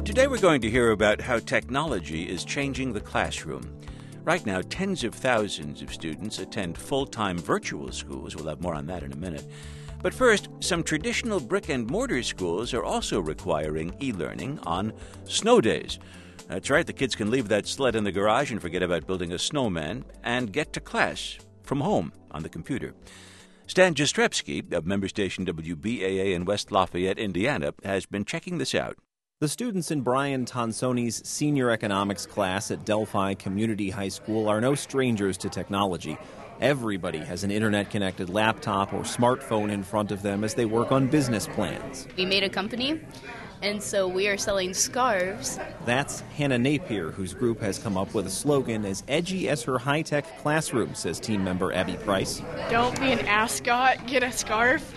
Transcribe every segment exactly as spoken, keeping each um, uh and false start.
Today we're going to hear about how technology is changing the classroom. Right now, tens of thousands of students attend full-time virtual schools. We'll have more on that in a minute. But first, some traditional brick-and-mortar schools are also requiring e-learning on snow days. That's right, the kids can leave that sled in the garage and forget about building a snowman and get to class from home on the computer. Stan Jastrzebski of member station W B A A in West Lafayette, Indiana, has been checking this out. The students in Brian Tonsoni's senior economics class at Delphi Community High School are no strangers to technology. Everybody has an internet-connected laptop or smartphone in front of them as they work on business plans. We made a company, and so we are selling scarves. That's Hannah Napier, whose group has come up with a slogan as edgy as her high-tech classroom, says team member Abby Price. Don't be an ascot, get a scarf.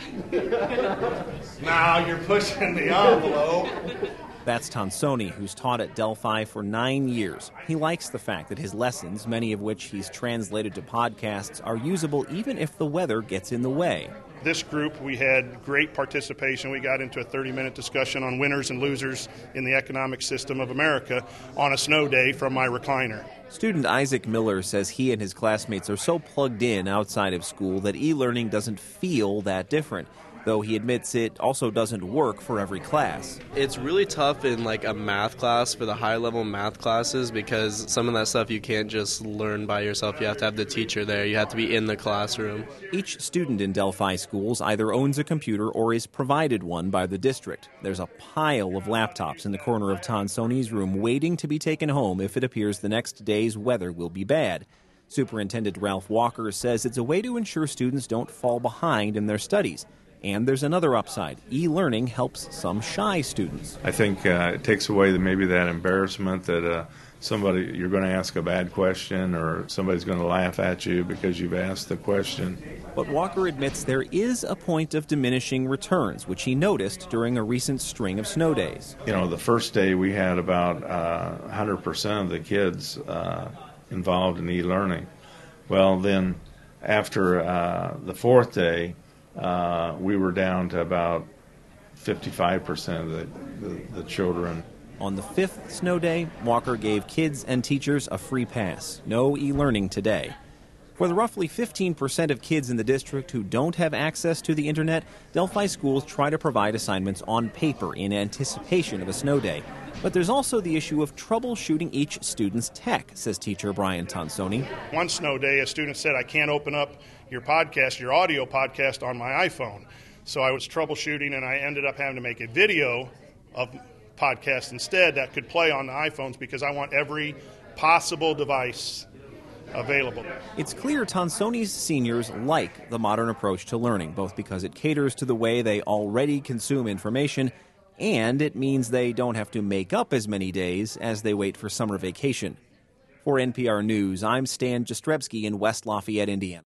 Now you're pushing the envelope. That's Tonsoni, who's taught at Delphi for nine years. He likes the fact that his lessons, many of which he's translated to podcasts, are usable even if the weather gets in the way. This group, we had great participation. We got into a thirty-minute discussion on winners and losers in the economic system of America on a snow day from my recliner. Student Isaac Miller says he and his classmates are so plugged in outside of school that e-learning doesn't feel that different, though he admits it also doesn't work for every class. It's really tough in like a math class for the high-level math classes because some of that stuff you can't just learn by yourself. You have to have the teacher there. You have to be in the classroom. Each student in Delphi schools either owns a computer or is provided one by the district. There's a pile of laptops in the corner of Tonsoni's room waiting to be taken home if it appears the next day's weather will be bad. Superintendent Ralph Walker says it's a way to ensure students don't fall behind in their studies. And there's another upside. E-learning helps some shy students. I think uh, it takes away the, maybe that embarrassment that uh, somebody, you're going to ask a bad question or somebody's going to laugh at you because you've asked the question. But Walker admits there is a point of diminishing returns, which he noticed during a recent string of snow days. You know, the first day we had about uh, one hundred percent of the kids uh, involved in e-learning. Well, then after uh, the fourth day, Uh, we were down to about fifty-five percent of the, the, the children. On the fifth snow day, Walker gave kids and teachers a free pass. No e-learning today. For the roughly fifteen percent of kids in the district who don't have access to the internet, Delphi schools try to provide assignments on paper in anticipation of a snow day. But there's also the issue of troubleshooting each student's tech, says teacher Brian Tonsoni. One snow day, a student said, I can't open up your podcast, your audio podcast on my iPhone. So I was troubleshooting, and I ended up having to make a video of podcast instead that could play on the iPhones because I want every possible device available. It's clear Tonsoni's seniors like the modern approach to learning, both because it caters to the way they already consume information and it means they don't have to make up as many days as they wait for summer vacation. For N P R News, I'm Stan Jastrzebski in West Lafayette, Indiana.